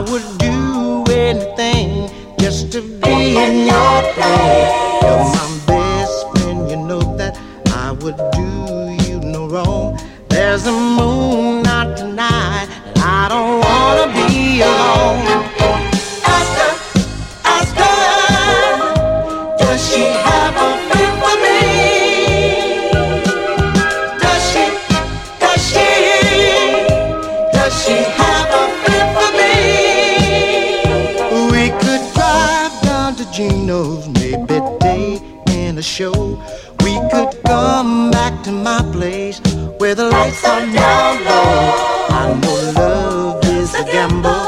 would do anything just to be in your place. You're my best friend, you know that I would do you no wrong. There's a moon out tonight, and I don't wanna be alone. Ask her, does she have a fit for me? Does she have a fit for me? We could drive down to Gino's, maybe day in a show. We could come back to my place where the lights are down low. I know love is a gamble,